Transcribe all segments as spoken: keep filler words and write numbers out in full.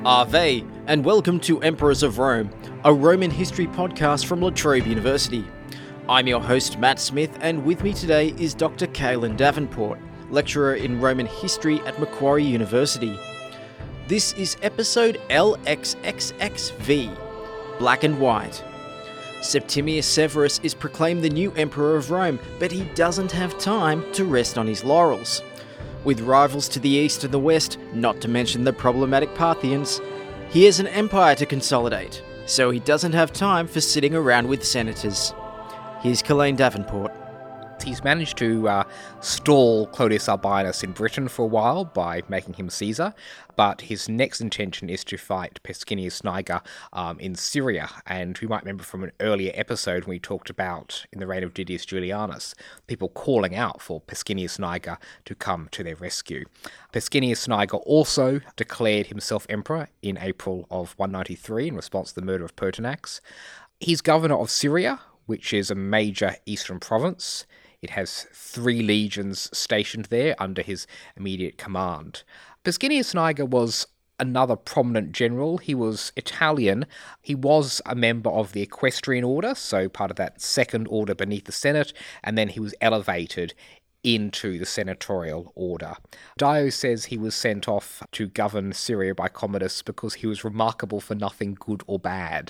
Ave, and welcome to Emperors of Rome, a Roman history podcast from La Trobe University. I'm your host, Matt Smith, and with me today is Doctor Caelan Davenport, lecturer in Roman history at Macquarie University. This is episode L X X X V, Black and White. Septimius Severus is proclaimed the new Emperor of Rome, but he doesn't have time to rest on his laurels. With rivals to the east and the west, not to mention the problematic Parthians, he has an empire to consolidate, so he doesn't have time for sitting around with senators. Here's Caelan Davenport. He's managed to uh, stall Clodius Albinus in Britain for a while by making him Caesar, but his next intention is to fight Pescennius Niger um, in Syria, and we might remember from an earlier episode when we talked about, in the reign of Didius Julianus, people calling out for Pescennius Niger to come to their rescue. Pescennius Niger also declared himself emperor in April of one ninety-three in response to the murder of Pertinax. He's governor of Syria, which is a major eastern province. It has three legions stationed there under his immediate command. Pescennius Niger was another prominent general. He was Italian. He was a member of the Equestrian Order, so part of that second order beneath the Senate, and then he was elevated into the senatorial order. Dio says he was sent off to govern Syria by Commodus because he was remarkable for nothing good or bad.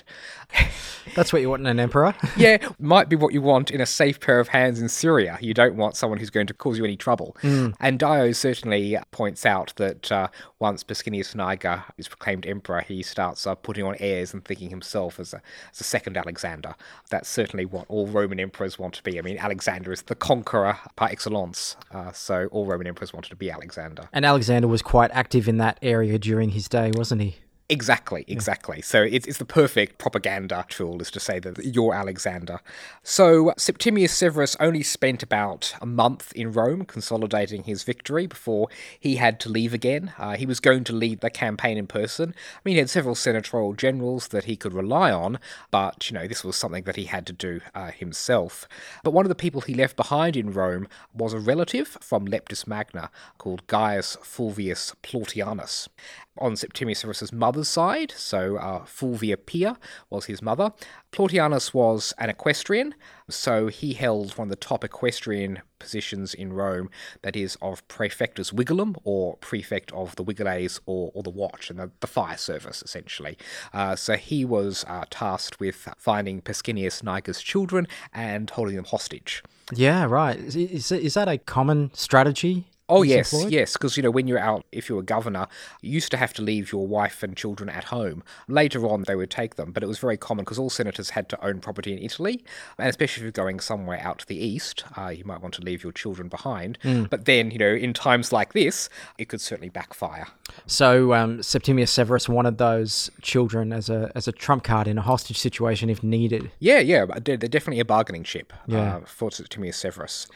That's what you want in an emperor? Yeah, might be what you want in a safe pair of hands in Syria. You don't want someone who's going to cause you any trouble. Mm. And Dio certainly points out that uh, once Pescennius Niger is proclaimed emperor, he starts uh, putting on airs and thinking himself as a, as a second Alexander. That's certainly what all Roman emperors want to be. I mean, Alexander is the conqueror par excellence. Uh, so all Roman emperors wanted to be Alexander. And Alexander was quite active in that area during his day, wasn't he? Exactly, exactly. Yeah. So it's, it's the perfect propaganda tool, is to say that you're Alexander. So Septimius Severus only spent about a month in Rome consolidating his victory before he had to leave again. Uh, he was going to lead the campaign in person. I mean, he had several senatorial generals that he could rely on, but, you know, this was something that he had to do uh, himself. But one of the people he left behind in Rome was a relative from Leptis Magna called Gaius Fulvius Plautianus. On Septimius Severus's mother's side, so uh, Fulvia Pia was his mother. Plautianus was an equestrian, so he held one of the top equestrian positions in Rome, that is of Praefectus Vigilum, or Prefect of the Vigiles, or, or the Watch, and the, the fire service, essentially. Uh, so he was uh, tasked with finding Pescennius Niger's children and holding them hostage. Yeah, right. Is, is that a common strategy? Oh, yes, employed? yes, because, you know, when you're out, if you're a governor, you used to have to leave your wife and children at home. Later on, they would take them, but it was very common because all senators had to own property in Italy, and especially if you're going somewhere out to the east, uh, you might want to leave your children behind. Mm. But then, you know, in times like this, it could certainly backfire. So um, Septimius Severus wanted those children as a as a trump card in a hostage situation if needed. Yeah, yeah, they're, they're definitely a bargaining chip yeah. uh, for Septimius Severus.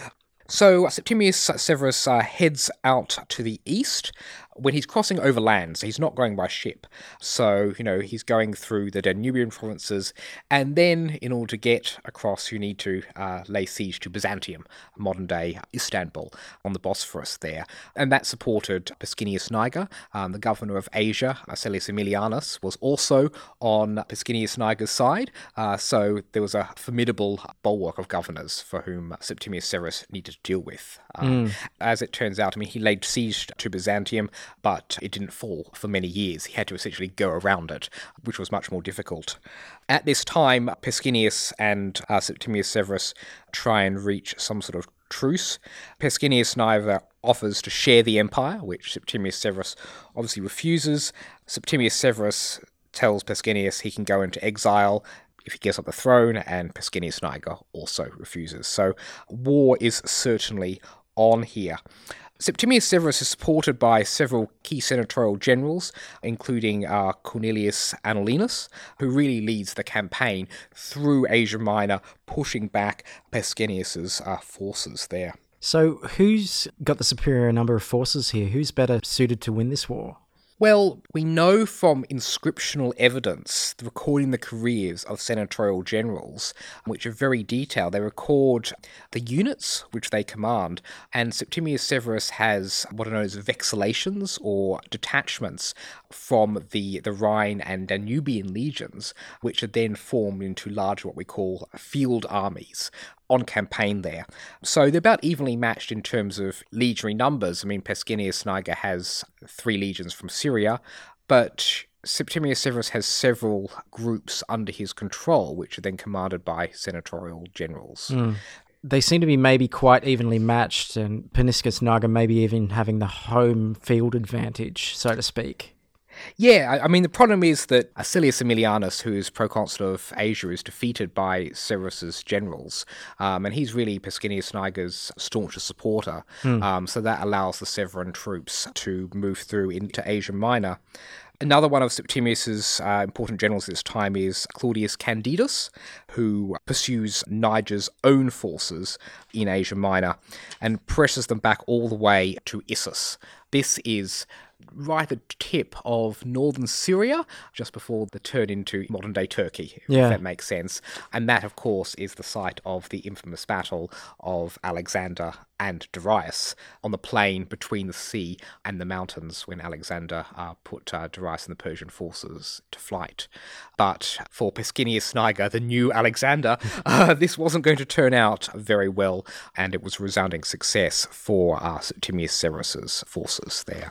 So Septimius Severus uh, heads out to the east when he's crossing over land, so he's not going by ship. So, you know, he's going through the Danubian provinces, and then in order to get across, you need to uh, lay siege to Byzantium, modern-day Istanbul, on the Bosphorus there. And that supported Pescennius Niger, um, the governor of Asia. Marcellus Aemilianus was also on Pescennius Niger's side, uh, so there was a formidable bulwark of governors for whom Septimius Severus needed to deal with. Um, mm. As it turns out, I mean, he laid siege to Byzantium, but it didn't fall for many years. He had to essentially go around it, which was much more difficult. At this time, Pescennius and uh, Septimius Severus try and reach some sort of truce. Pescennius Niger offers to share the empire, which Septimius Severus obviously refuses. Septimius Severus tells Pescennius he can go into exile if he gives up the throne, and Pescennius Niger also refuses. So war is certainly on here. Septimius Severus is supported by several key senatorial generals, including uh, Cornelius Anullinus, who really leads the campaign through Asia Minor, pushing back Pescennius's uh, forces there. So who's got the superior number of forces here? Who's better suited to win this war? Well, we know from inscriptional evidence recording the careers of senatorial generals, which are very detailed. They record the units which they command, and Septimius Severus has what are known as vexellations, or detachments, from the, the Rhine and Danubian legions, which are then formed into large, what we call field armies, on campaign there. So they're about evenly matched in terms of legionary numbers. I mean, Pescennius Niger has three legions from Syria, but Septimius Severus has several groups under his control, which are then commanded by senatorial generals. Mm. They seem to be maybe quite evenly matched, and Paniscus Niger maybe even having the home field advantage, so to speak. Yeah, I mean, the problem is that Acilius Aemilianus, who is proconsul of Asia, is defeated by Severus's generals, um, and he's really Pescennius Niger's staunchest supporter, mm. um, so that allows the Severan troops to move through into Asia Minor. Another one of Septimius's uh, important generals at this time is Claudius Candidus, who pursues Niger's own forces in Asia Minor and presses them back all the way to Issus. This is right at the tip of northern Syria, just before the turn into modern-day Turkey, yeah. if that makes sense. And that, of course, is the site of the infamous battle of Alexander and Darius on the plain between the sea and the mountains, when Alexander uh, put uh, Darius and the Persian forces to flight. But for Pescennius Niger, the new Alexander, uh, this wasn't going to turn out very well, and it was a resounding success for uh, Septimius Severus's forces there.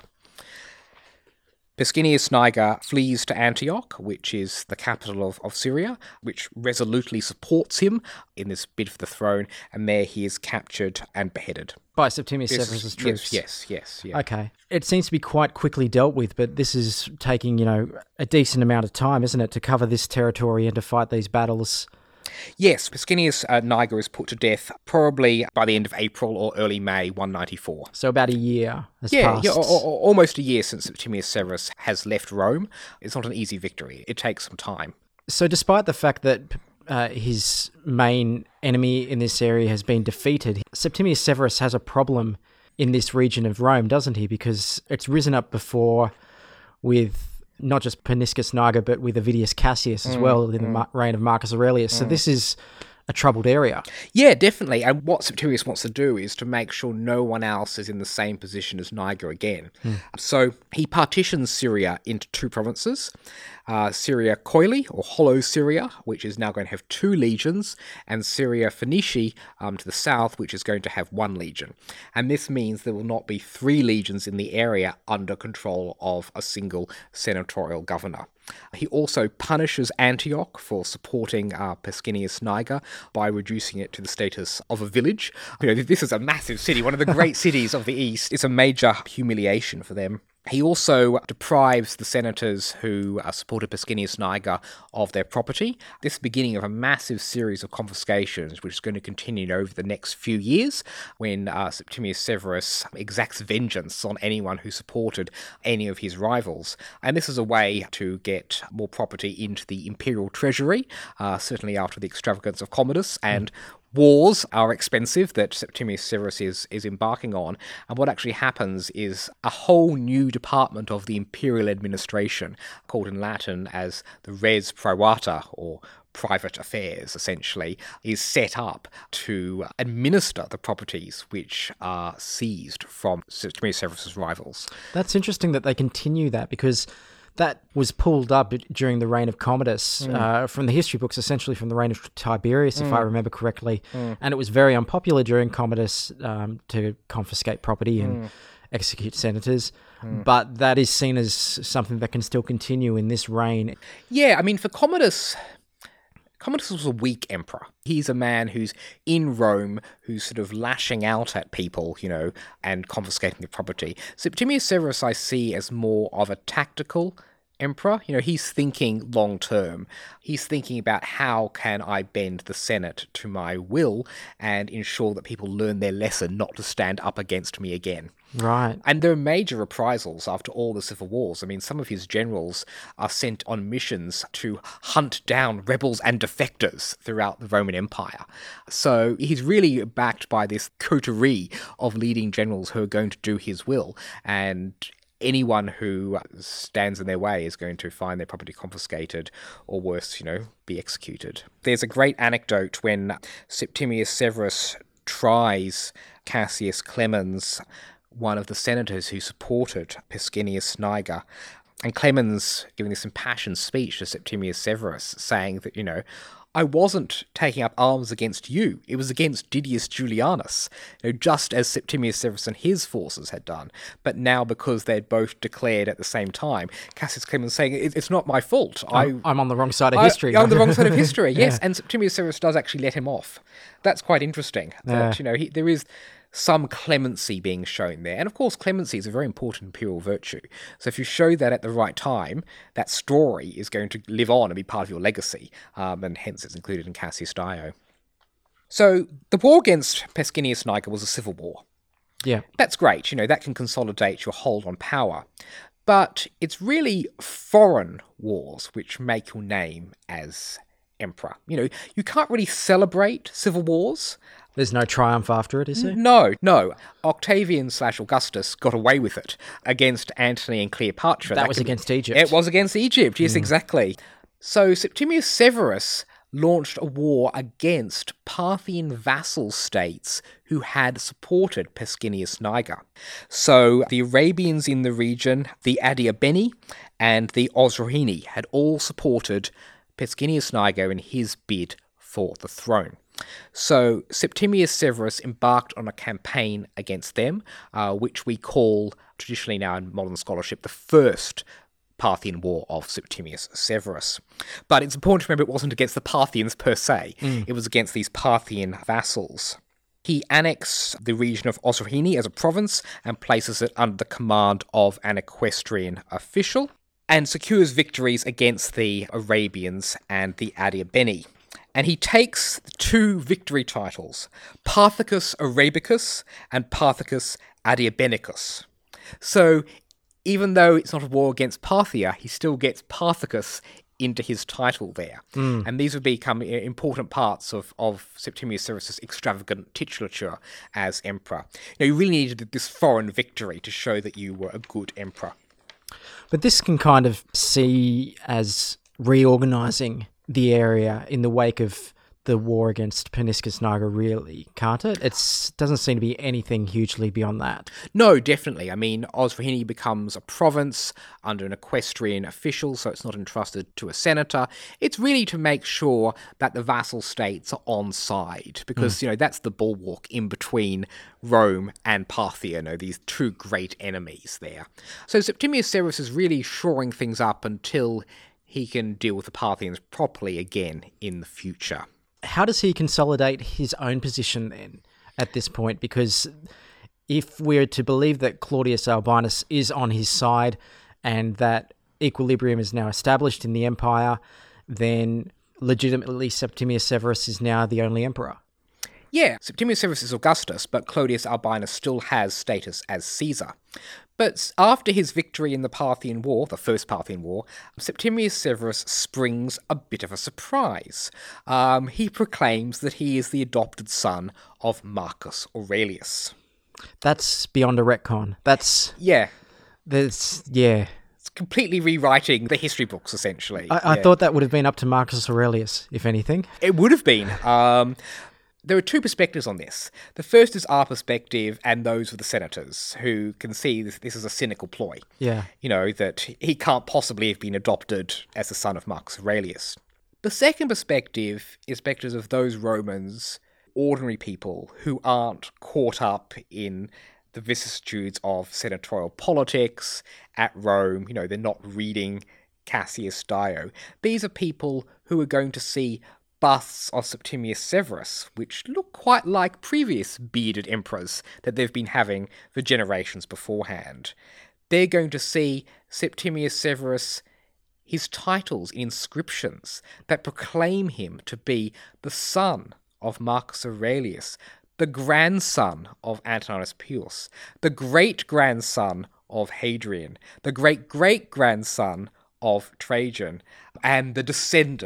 Pescennius Niger flees to Antioch, which is the capital of, of Syria, which resolutely supports him in this bid for the throne, and there he is captured and beheaded. By Septimius Yes, Severus's troops? Yes, yes, yes. Yeah. Okay. It seems to be quite quickly dealt with, but this is taking, you know, a decent amount of time, isn't it, to cover this territory and to fight these battles? Yes, Pescennius uh, Niger is put to death probably by the end of April or early May one ninety-four. So about a year has yeah, passed. Yeah, or, or, almost a year since Septimius Severus has left Rome. It's not an easy victory. It takes some time. So despite the fact that uh, his main enemy in this area has been defeated, Septimius Severus has a problem in this region of Rome, doesn't he? Because it's risen up before with not just Paniscus Niger, but with Avidius Cassius as mm, well in mm. the ma- reign of Marcus Aurelius. Mm. So this is a troubled area. Yeah, definitely. And what Septimius wants to do is to make sure no one else is in the same position as Niger again. Mm. So he partitions Syria into two provinces. Uh, Syria Coeli, or Hollow Syria, which is now going to have two legions, and Syria Phoenici um, to the south, which is going to have one legion. And this means there will not be three legions in the area under control of a single senatorial governor. He also punishes Antioch for supporting uh, Pescennius Niger by reducing it to the status of a village. You know, this is a massive city, one of the great cities of the East. It's a major humiliation for them. He also deprives the senators who uh, supported Pescennius Niger of their property. This is the beginning of a massive series of confiscations, which is going to continue over the next few years, when uh, Septimius Severus exacts vengeance on anyone who supported any of his rivals. And this is a way to get more property into the imperial treasury, uh, certainly after the extravagance of Commodus, and wars are expensive that Septimius Severus is, is embarking on, and what actually happens is a whole new department of the imperial administration, called in Latin as the res praevata, or private affairs, essentially, is set up to administer the properties which are seized from Septimius Severus's rivals. That's interesting that they continue that, because that was pulled up during the reign of Commodus, mm. uh, from the history books, essentially from the reign of Tiberius, mm. if I remember correctly. Mm. And it was very unpopular during Commodus um, to confiscate property and mm. execute senators. Mm. But that is seen as something that can still continue in this reign. Yeah, I mean, for Commodus, Commodus was a weak emperor. He's a man who's in Rome, who's sort of lashing out at people, you know, and confiscating their property. Septimius Severus I see as more of a tactical emperor. You know, he's thinking long term. He's thinking about how can I bend the Senate to my will and ensure that people learn their lesson not to stand up against me again. Right. And there are major reprisals after all the civil wars. I mean, some of his generals are sent on missions to hunt down rebels and defectors throughout the Roman Empire. So he's really backed by this coterie of leading generals who are going to do his will. And anyone who stands in their way is going to find their property confiscated, or worse, you know, be executed. There's a great anecdote when Septimius Severus tries Cassius Clemens, one of the senators who supported Pescennius Niger, and Clemens giving this impassioned speech to Septimius Severus, saying that, you know, I wasn't taking up arms against you. It was against Didius Julianus, you know, just as Septimius Severus and his forces had done. But now, because they'd both declared at the same time, Cassius Clemens saying, it's not my fault. I'm, I, I'm on the wrong side of I, history. I'm on the wrong side of history, yes. Yeah. And Septimius Severus does actually let him off. That's quite interesting. That, Yeah. you know, he, there is some clemency being shown there. And of course, clemency is a very important imperial virtue. So if you show that at the right time, that story is going to live on and be part of your legacy, um, and hence it's included in Cassius Dio. So the war against Pescennius Niger was a civil war. Yeah. That's great, you know, that can consolidate your hold on power. But it's really foreign wars which make your name as emperor. You know, you can't really celebrate civil wars. There's no triumph after it, is there? No, no. Octavian slash Augustus got away with it against Antony and Cleopatra. That, That was could be- against Egypt. It was against Egypt, yes, exactly. So Septimius Severus launched a war against Parthian vassal states who had supported Pescennius Niger. So the Arabians in the region, the Adiabeni and the Osroene, had all supported Pescennius Niger in his bid for the throne. So Septimius Severus embarked on a campaign against them, uh, which we call, traditionally now in modern scholarship, the First Parthian War of Septimius Severus. But it's important to remember it wasn't against the Parthians per se. Mm. It was against these Parthian vassals. He annexed the region of Osroene as a province and places it under the command of an equestrian official, and secures victories against the Arabians and the Adiabeni. And he takes two victory titles, Parthicus Arabicus and Parthicus Adiabenicus. So, even though it's not a war against Parthia, he still gets Parthicus into his title there. Mm. And these would become important parts of, of Septimius Severus's extravagant titulature as emperor. You know, you really needed this foreign victory to show that you were a good emperor. But this can kind of see as reorganising the area in the wake of the war against Pescennius Niger, really, can't it? It doesn't seem to be anything hugely beyond that. No, definitely. I mean, Osroene becomes a province under an equestrian official, so it's not entrusted to a senator. It's really to make sure that the vassal states are on side, because, mm. you know, that's the bulwark in between Rome and Parthia, you know, these two great enemies there. So Septimius Severus is really shoring things up until he can deal with the Parthians properly again in the future. How does he consolidate his own position then at this point? Because if we're to believe that Claudius Albinus is on his side and that equilibrium is now established in the empire, then legitimately Septimius Severus is now the only emperor. Yeah, Septimius Severus is Augustus, but Claudius Albinus still has status as Caesar. But after his victory in the Parthian War, the First Parthian War, Septimius Severus springs a bit of a surprise. Um, he proclaims that he is the adopted son of Marcus Aurelius. That's beyond a retcon. That's... Yeah. There's... Yeah. It's completely rewriting the history books, essentially. I, I yeah. thought that would have been up to Marcus Aurelius, if anything. It would have been. Um... There are two perspectives on this. The first is our perspective and those of the senators, who can see this, this is a cynical ploy. Yeah. You know, that he can't possibly have been adopted as the son of Marcus Aurelius. The second perspective is perspectives of those Romans, ordinary people, who aren't caught up in the vicissitudes of senatorial politics at Rome. You know, they're not reading Cassius Dio. These are people who are going to see busts of Septimius Severus, which look quite like previous bearded emperors that they've been having for generations beforehand. They're going to see Septimius Severus, his titles in inscriptions that proclaim him to be the son of Marcus Aurelius, the grandson of Antoninus Pius, the great-grandson of Hadrian, the great-great-grandson of Trajan, and the descendant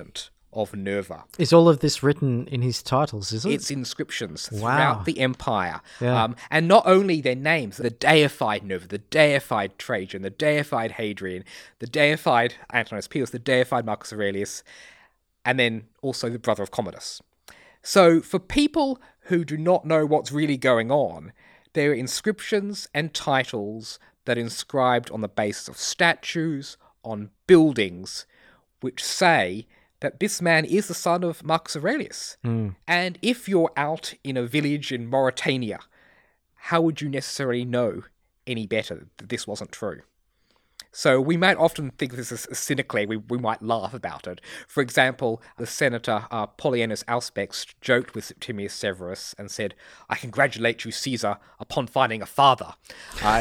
of Nerva. Is all of this written in his titles, is it? It's inscriptions Wow. throughout the empire. Yeah. Um, and not only their names, the deified Nerva, the deified Trajan, the deified Hadrian, the deified Antoninus Pius, the deified Marcus Aurelius, and then also the brother of Commodus. So for people who do not know what's really going on, there are inscriptions and titles that are inscribed on the basis of statues, on buildings, which say that this man is the son of Marcus Aurelius. Mm. And if you're out in a village in Mauritania, how would you necessarily know any better that this wasn't true? So we might often think of this as cynically, we, we might laugh about it. For example, the senator uh, Pollienus Auspex joked with Septimius Severus and said, "I congratulate you, Caesar, upon finding a father." Uh,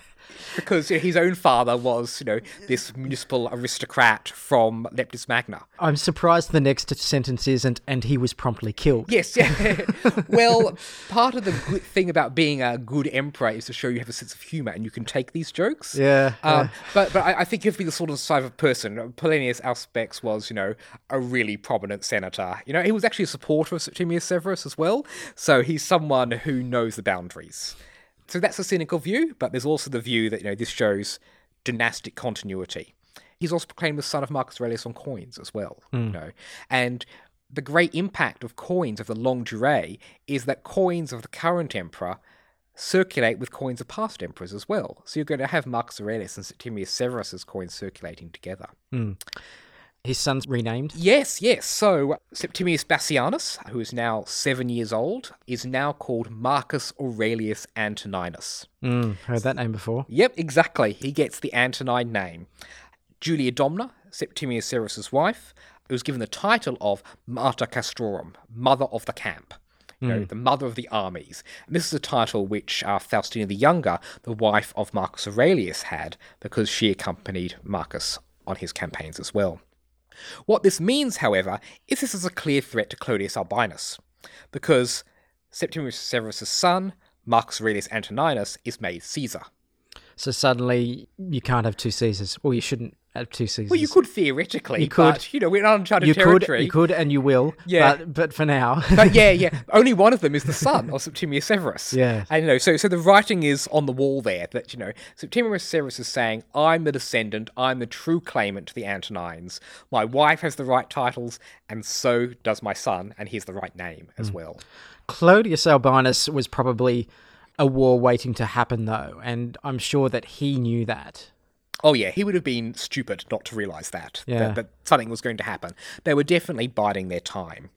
because his own father was, you know, this municipal aristocrat from Leptis Magna. I'm surprised the next sentence isn't, and he was promptly killed. Yes, yeah. Well, part of the good thing about being a good emperor is to show you have a sense of humour and you can take these jokes. Yeah. Um, yeah. But but I, I think you have to be the sort of type of person. Pollienus Auspex was, you know, a really prominent senator. You know, he was actually a supporter of Septimius Severus as well. So he's someone who knows the boundaries. So that's a cynical view, but there's also the view that, you know, this shows dynastic continuity. He's also proclaimed the son of Marcus Aurelius on coins as well, mm. you know. And the great impact of coins of the longue durée is that coins of the current emperor circulate with coins of past emperors as well. So you're going to have Marcus Aurelius and Septimius Severus's coins circulating together. Mm. His son's renamed? Yes, yes. So Septimius Bassianus, who is now seven years old, is now called Marcus Aurelius Antoninus. Mm, heard that name before. Yep, exactly. He gets the Antonine name. Julia Domna, Septimius Severus's wife, was given the title of Mater Castrorum, Mother of the Camp. You know, mm. the mother of the armies. And this is a title which uh, Faustina the Younger, the wife of Marcus Aurelius, had because she accompanied Marcus on his campaigns as well. What this means, however, is this is a clear threat to Clodius Albinus, because Septimius Severus' son, Marcus Aurelius Antoninus, is made Caesar. So suddenly you can't have two Caesars. Well, you shouldn't have two Caesars. Well, you could theoretically, you could, but, you know, we're in uncharted you territory. Could, you could and you will, yeah. but, but for now. But yeah, yeah. Only one of them is the son of Septimius Severus. Yeah. And, you know, so, so the writing is on the wall there that, you know, Septimius Severus is saying, I'm the descendant, I'm the true claimant to the Antonines. My wife has the right titles, and so does my son, and he has the right name as mm. well. Clodius Albinus was probably a war waiting to happen, though, and I'm sure that he knew that. Oh yeah, he would have been stupid not to realise that, yeah. that, that something was going to happen. They were definitely biding their time.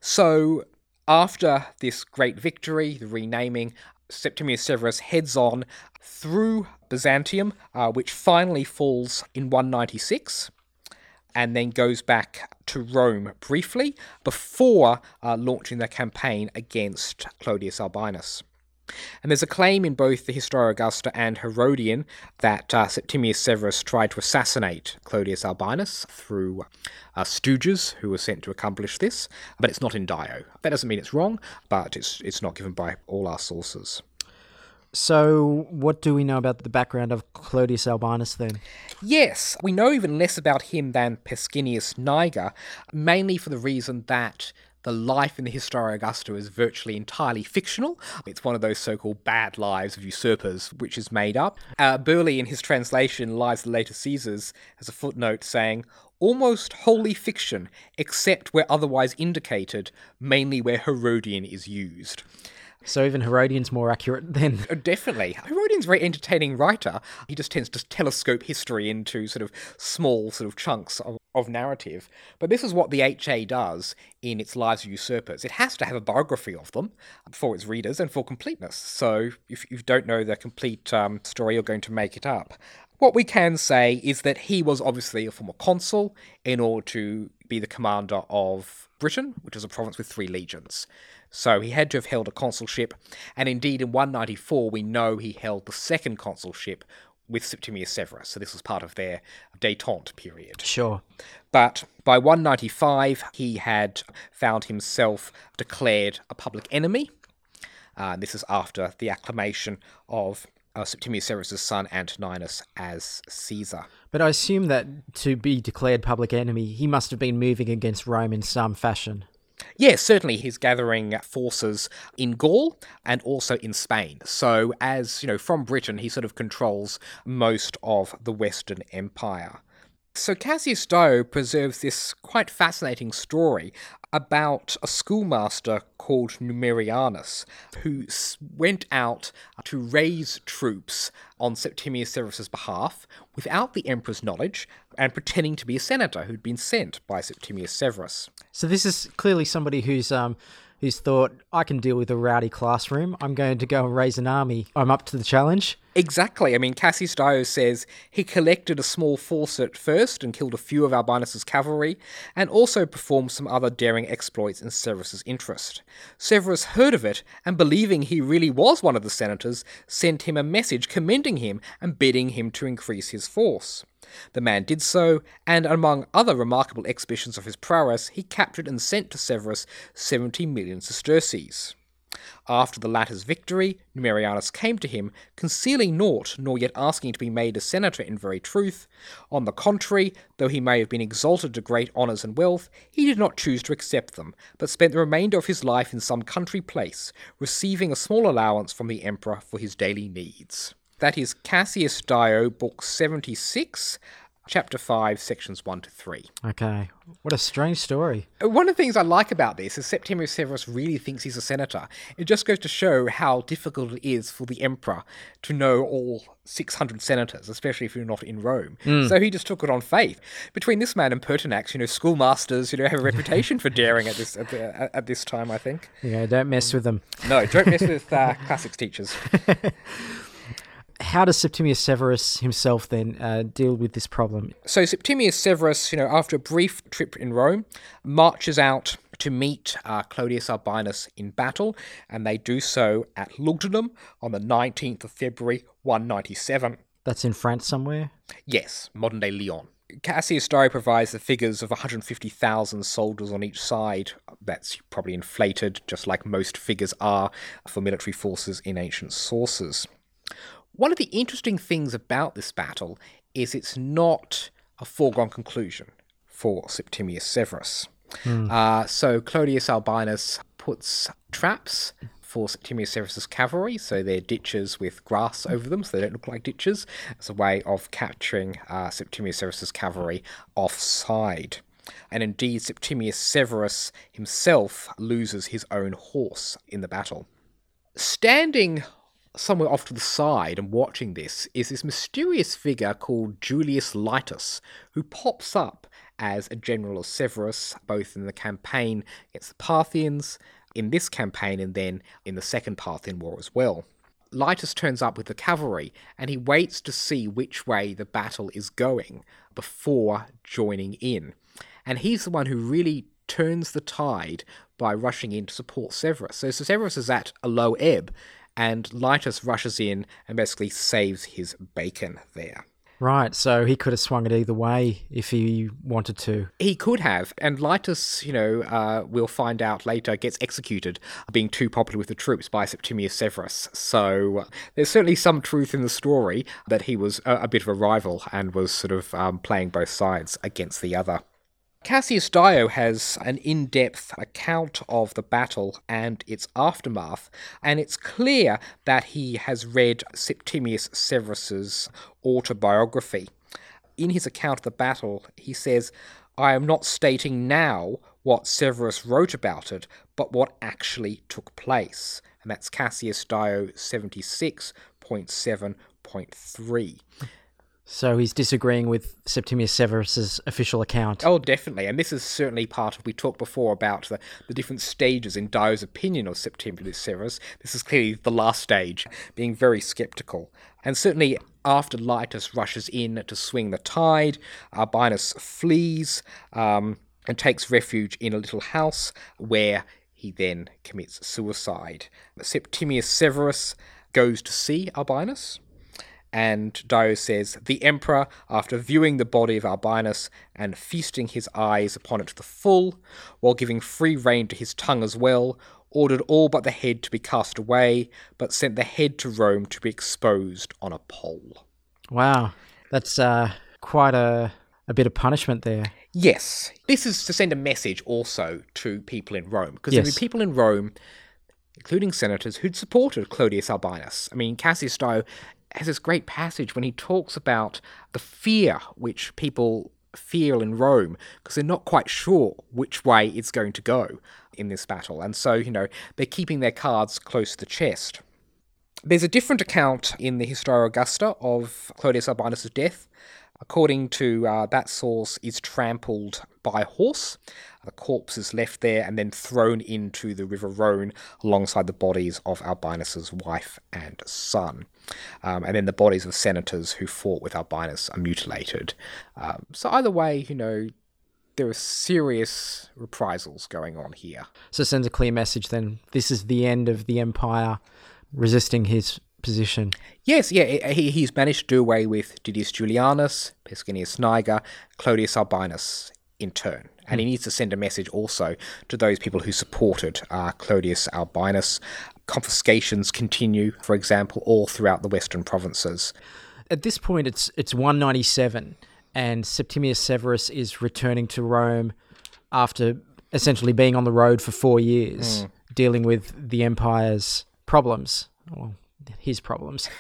So after this great victory, the renaming, Septimius Severus heads on through Byzantium, uh, which finally falls in one ninety-six, and then goes back to Rome briefly before uh, launching their campaign against Clodius Albinus. And there's a claim in both the Historia Augusta and Herodian that uh, Septimius Severus tried to assassinate Clodius Albinus through uh, stooges who were sent to accomplish this, but it's not in Dio. That doesn't mean it's wrong, but it's it's not given by all our sources. So what do we know about the background of Clodius Albinus then? Yes, we know even less about him than Pescennius Niger, mainly for the reason that the life in the Historia Augusta is virtually entirely fictional. It's one of those so-called bad lives of usurpers, which is made up. Uh, Burleigh, in his translation, Lives of the Later Caesars, has a footnote saying, almost wholly fiction, except where otherwise indicated, mainly where Herodian is used. So even Herodian's more accurate then? Oh, definitely. Herodian's a very entertaining writer. He just tends to telescope history into sort of small sort of chunks of, of narrative. But this is what the H A does in its Lives of Usurpers. It has to have a biography of them for its readers and for completeness. So if you don't know the complete um, story, you're going to make it up. What we can say is that he was obviously a former consul in order to be the commander of Britain, which is a province with three legions. So he had to have held a consulship, and indeed in one ninety-four we know he held the second consulship with Septimius Severus, so this was part of their détente period. Sure. But by one ninety-five he had found himself declared a public enemy. Uh, this is after the acclamation of uh, Septimius Severus's son Antoninus as Caesar. But I assume that to be declared public enemy, he must have been moving against Rome in some fashion. Yes, certainly he's gathering forces in Gaul and also in Spain. So as, you know, from Britain, he sort of controls most of the Western Empire. So Cassius Dio preserves this quite fascinating story about a schoolmaster called Numerianus, who went out to raise troops on Septimius Severus's behalf without the emperor's knowledge and pretending to be a senator who'd been sent by Septimius Severus. So this is clearly somebody who's um who's thought, I can deal with a rowdy classroom, I'm going to go and raise an army, I'm up to the challenge. Exactly. I mean, Cassius Dio says he collected a small force at first and killed a few of Albinus's cavalry, and also performed some other daring exploits in Severus's interest. Severus heard of it, and believing he really was one of the senators, sent him a message commending him and bidding him to increase his force. The man did so, and among other remarkable exhibitions of his prowess, he captured and sent to Severus seventy million sesterces. After the latter's victory, Numerianus came to him, concealing naught, nor yet asking to be made a senator in very truth. On the contrary, though he may have been exalted to great honours and wealth, he did not choose to accept them, but spent the remainder of his life in some country place, receiving a small allowance from the emperor for his daily needs. That is Cassius Dio, Book seventy-six, Chapter five, Sections one to three. Okay. What a strange story. One of the things I like about this is Septimius Severus really thinks he's a senator. It just goes to show how difficult it is for the emperor to know all six hundred senators, especially if you're not in Rome. Mm. So he just took it on faith. Between this man and Pertinax, you know, schoolmasters, you know, have a reputation for daring at this at, the, at this time, I think. Yeah, don't mess with them. No, don't mess with uh, classics teachers. How does Septimius Severus himself then uh, deal with this problem? So Septimius Severus, you know, after a brief trip in Rome, marches out to meet uh, Clodius Albinus in battle, and they do so at Lugdunum on the nineteenth of February, one ninety-seven. That's in France somewhere? Yes, modern-day Lyon. Cassius Dio provides the figures of one hundred fifty thousand soldiers on each side. That's probably inflated, just like most figures are for military forces in ancient sources. One of the interesting things about this battle is it's not a foregone conclusion for Septimius Severus. Mm. Uh, so Clodius Albinus puts traps for Septimius Severus's cavalry, so they're ditches with grass over them, so they don't look like ditches, as a way of capturing uh, Septimius Severus's cavalry offside. And indeed, Septimius Severus himself loses his own horse in the battle. Standing somewhere off to the side and watching this is this mysterious figure called Julius Litus, who pops up as a general of Severus, both in the campaign against the Parthians, in this campaign, and then in the Second Parthian War as well. Litus turns up with the cavalry, and he waits to see which way the battle is going before joining in. And he's the one who really turns the tide by rushing in to support Severus. So, so Severus is at a low ebb, and Litus rushes in and basically saves his bacon there. Right, so he could have swung it either way if he wanted to. He could have, and Litus, you know, uh, we'll find out later, gets executed being too popular with the troops by Septimius Severus. So uh, there's certainly some truth in the story that he was a, a bit of a rival and was sort of um, playing both sides against the other. Cassius Dio has an in-depth account of the battle and its aftermath, and it's clear that he has read Septimius Severus's autobiography. In his account of the battle, he says, "I am not stating now what Severus wrote about it, but what actually took place." And that's Cassius Dio seventy-six point seven point three. So he's disagreeing with Septimius Severus's official account. Oh, definitely. And this is certainly part of, we talked before about the, the different stages in Dio's opinion of Septimius Severus. This is clearly the last stage, being very sceptical. And certainly after Litus rushes in to swing the tide, Albinus flees um, and takes refuge in a little house where he then commits suicide. Septimius Severus goes to see Albinus, and Dio says, "The emperor, after viewing the body of Albinus and feasting his eyes upon it to the full, while giving free rein to his tongue as well, ordered all but the head to be cast away, but sent the head to Rome to be exposed on a pole. Wow, that's uh, quite a, a bit of punishment there. Yes. This is to send a message also to people in Rome, because Yes. there were people in Rome, including senators, who'd supported Clodius Albinus. I mean, Cassius Dio has this great passage when he talks about the fear which people feel in Rome, because they're not quite sure which way it's going to go in this battle. And so, you know, they're keeping their cards close to the chest. There's a different account in the Historia Augusta of Clodius Albinus' death. According to uh, that source, is trampled by a horse. The corpse is left there and then thrown into the River Rhone alongside the bodies of Albinus' wife and son. Um, and then the bodies of senators who fought with Albinus are mutilated. Um, so either way, you know, there are serious reprisals going on here. So it sends a clear message then. This is the end of the empire resisting his position. Yes, yeah, he, he's managed to do away with Didius Julianus, Pescennius Niger, Clodius Albinus in turn. And he needs to send a message also to those people who supported uh, Clodius Albinus. Confiscations continue, for example, all throughout the western provinces. At this point, it's it's one ninety-seven, and Septimius Severus is returning to Rome after essentially being on the road for four years, mm. dealing with the empire's problems. Well, his problems.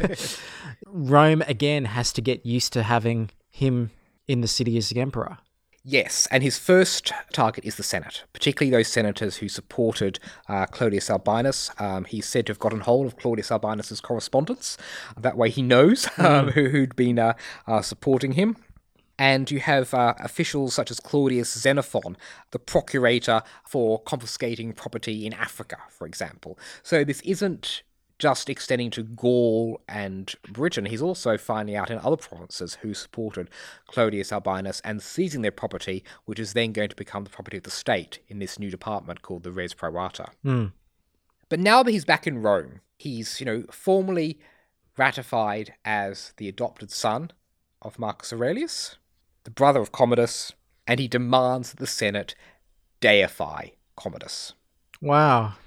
Rome, again, has to get used to having him in the city as the emperor. Yes, and his first target is the Senate, particularly those senators who supported uh, Clodius Albinus. Um, he's said to have gotten hold of Claudius Albinus' correspondence. That way he knows um, who, who'd been uh, uh, supporting him. And you have uh, officials such as Claudius Xenophon, the procurator for confiscating property in Africa, for example. So this isn't just extending to Gaul and Britain. He's also finding out in other provinces who supported Clodius Albinus and seizing their property, which is then going to become the property of the state in this new department called the Res Pro Rata. Mm. But now that he's back in Rome, he's, you know, formally ratified as the adopted son of Marcus Aurelius, the brother of Commodus, and he demands that the Senate deify Commodus. Wow.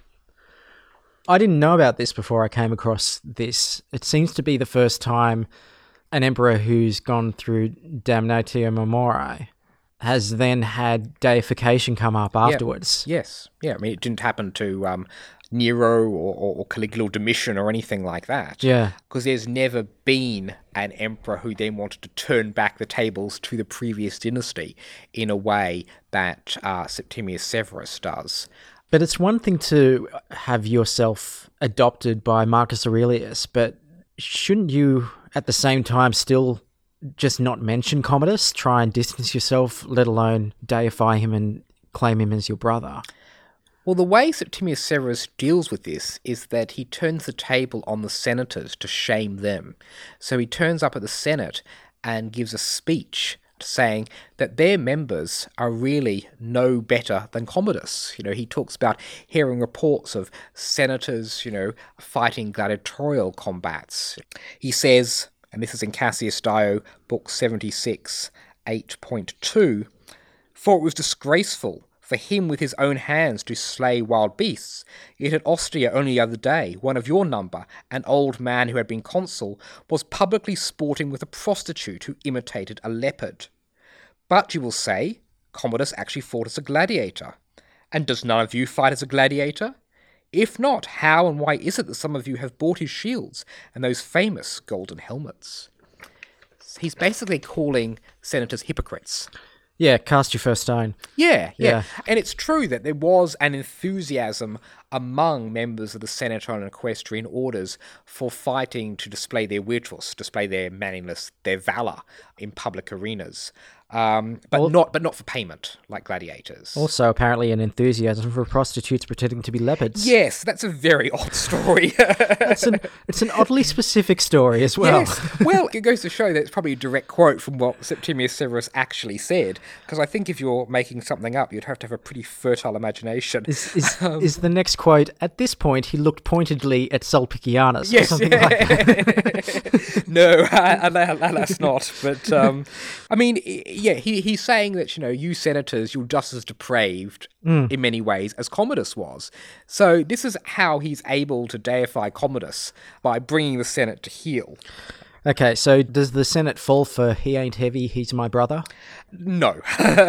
I didn't know about this before I came across this. It seems to be the first time an emperor who's gone through damnatio memoriae has then had deification come up afterwards. Yeah. Yes. Yeah, I mean, it didn't happen to um, Nero or, or, or Caligula or Domitian or anything like that. Yeah. Because there's never been an emperor who then wanted to turn back the tables to the previous dynasty in a way that uh, Septimius Severus does. But it's one thing to have yourself adopted by Marcus Aurelius, but shouldn't you at the same time still just not mention Commodus, try and distance yourself, let alone deify him and claim him as your brother? Well, the way Septimius Severus deals with this is that he turns the table on the senators to shame them. So he turns up at the Senate and gives a speech saying that their members are really no better than Commodus. You know, he talks about hearing reports of senators, you know, fighting gladiatorial combats. He says, and this is in Cassius Dio, book seventy-six, eight point two, "For it was disgraceful for him with his own hands to slay wild beasts. Yet at Ostia only the other day, one of your number, an old man who had been consul, was publicly sporting with a prostitute who imitated a leopard. But, you will say, Commodus actually fought as a gladiator. And does none of you fight as a gladiator? If not, how and why is it that some of you have bought his shields and those famous golden helmets?" He's basically calling senators hypocrites. Yeah, cast your first stone. Yeah, yeah, Yeah. And it's true that there was an enthusiasm among members of the senatorial and equestrian orders for fighting to display their virtus, display their manliness, their valour in public arenas. Um, but Well- not but not for payment, like gladiators. Also, apparently, an enthusiasm for prostitutes pretending to be leopards. Yes, that's a very odd story. It's an, it's an oddly specific story as well. Yes. Well, it goes to show that it's probably a direct quote from what Septimius Severus actually said, because I think if you're making something up, you'd have to have a pretty fertile imagination. Is, is, Um, is the next quote, at this point he looked pointedly at Sulpicianus yes, or something yeah. like that. No, alas not. But, um, I mean, yeah, he, he's saying that, you know, you senators, you're just as depraved mm. in many ways as Commodus was. So this is how he's able to deify Commodus, by bringing the Senate to heel. Okay, so does the Senate fall for he ain't heavy, he's my brother? No.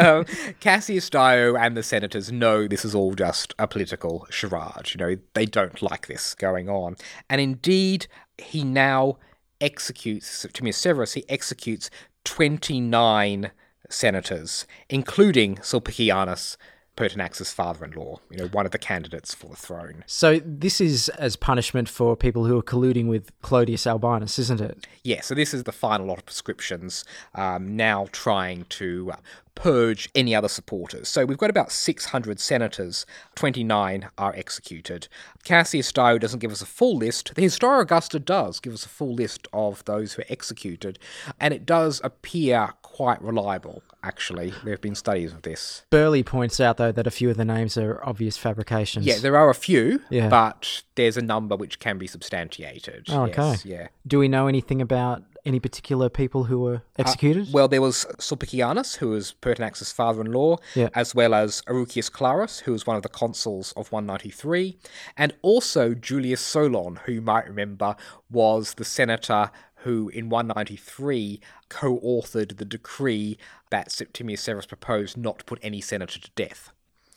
Cassius Dio and the senators know this is all just a political charade. You know, they don't like this going on. And indeed, he now executes, Septimius Severus, he executes twenty-nine senators, including Sulpicianus, Pertinax's father-in-law, you know, one of the candidates for the throne. So this is as punishment for people who are colluding with Clodius Albinus, isn't it? Yeah, so this is the final lot of prescriptions, um, now trying to uh, purge any other supporters. So we've got about six hundred senators, twenty-nine are executed. Cassius Dio doesn't give us a full list. The Historia Augusta does give us a full list of those who are executed, and it does appear quite reliable, actually. There have been studies of this. Burley points out, though, that a few of the names are obvious fabrications. Yeah, there are a few, yeah. but there's a number which can be substantiated. Oh, okay. Yes, yeah. Do we know anything about any particular people who were executed? Uh, well, there was Sulpicianus, who was Pertinax's father-in-law, yeah. as well as Arucius Clarus, who was one of the consuls of one ninety-three, and also Julius Solon, who you might remember was the senator who in one ninety-three co-authored the decree that Septimius Severus proposed not to put any senator to death.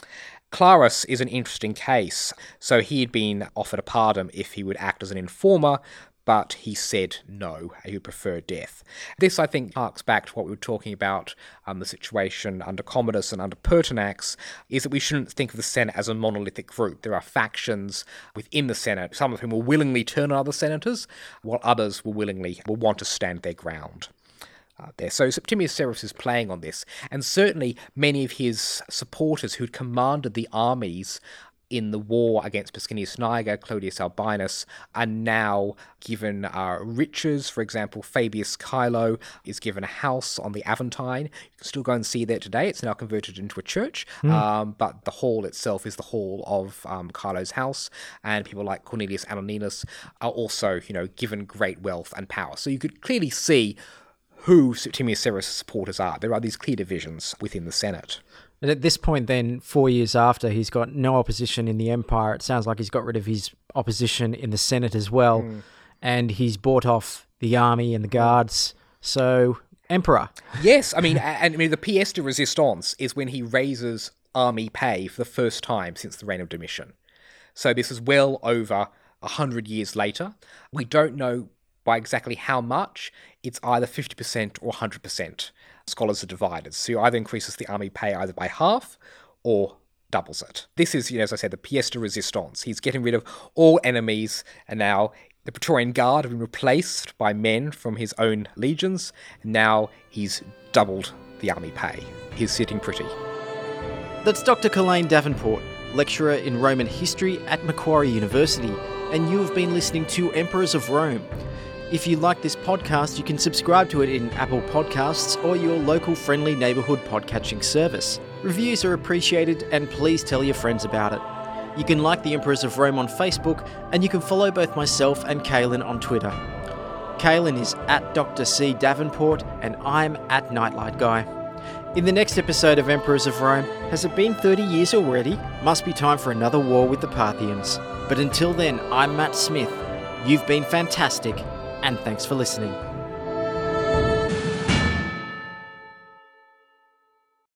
Clarus is an interesting case. So he had been offered a pardon if he would act as an informer, but he said no, he would prefer death. This, I think, harks back to what we were talking about, um, the situation under Commodus and under Pertinax, is that we shouldn't think of the Senate as a monolithic group. There are factions within the Senate, some of whom will willingly turn on other senators, while others will willingly will want to stand their ground. Uh, there. So Septimius Severus is playing on this, and certainly many of his supporters who'd commanded the armies in the war against Pescennius Niger, Clodius Albinus, are now given uh, riches. For example, Fabius Chilo is given a house on the Aventine. You can still go and see that today. It's now converted into a church, mm. um, but the hall itself is the hall of um, Chilo's house, and people like Cornelius Antoninus are also, you know, given great wealth and power. So you could clearly see who Septimius Severus' supporters are. There are these clear divisions within the Senate. And at this point then, four years after, he's got no opposition in the empire. It sounds like he's got rid of his opposition in the Senate as well. Mm. And he's bought off the army and the guards. So, emperor. Yes, I mean, and I mean, the pièce de résistance is when he raises army pay for the first time since the reign of Domitian. So this is well over a hundred years later. We don't know by exactly how much. It's either fifty percent or one hundred percent. Scholars are divided. So he either increases the army pay either by half or doubles it. This is, you know, as I said, the pièce de résistance. He's getting rid of all enemies, and now the Praetorian Guard have been replaced by men from his own legions, and now he's doubled the army pay. He's sitting pretty. That's Doctor Kalain Davenport, lecturer in Roman history at Macquarie University, and you have been listening to Emperors of Rome. If you like this podcast, you can subscribe to it in Apple Podcasts or your local friendly neighbourhood podcatching service. Reviews are appreciated, and please tell your friends about it. You can like the Emperors of Rome on Facebook, and you can follow both myself and Kaylin on Twitter. Kaylin is at Doctor C Davenport, and I'm at Nightlight Guy. In the next episode of Emperors of Rome, has it been thirty years already? Must be time for another war with the Parthians. But until then, I'm Matt Smith. You've been fantastic, and thanks for listening.